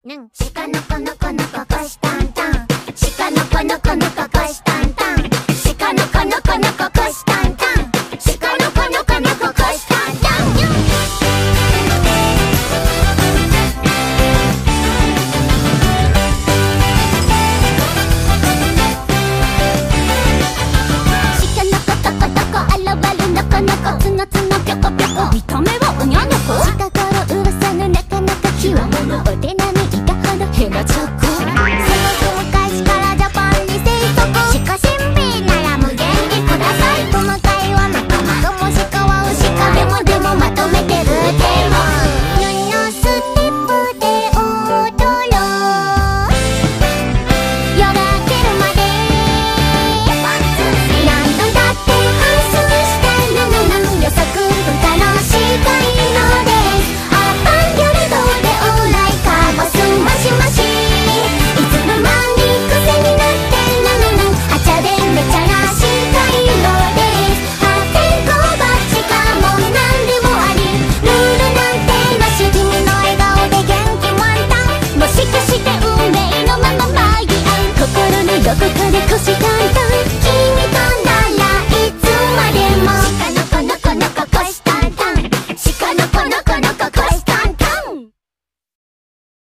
鹿の子の子のここしタンタン。鹿の子の子のここしタンタン。鹿の子の子のここしタンタン。鹿の子の子のここしタンタン。鹿の子とことこ現るのこのこつのつのぴょこぴょこ見た目はおにゃの子。近頃うるさぬなかなか極物お手並みいかほどヘナチョコ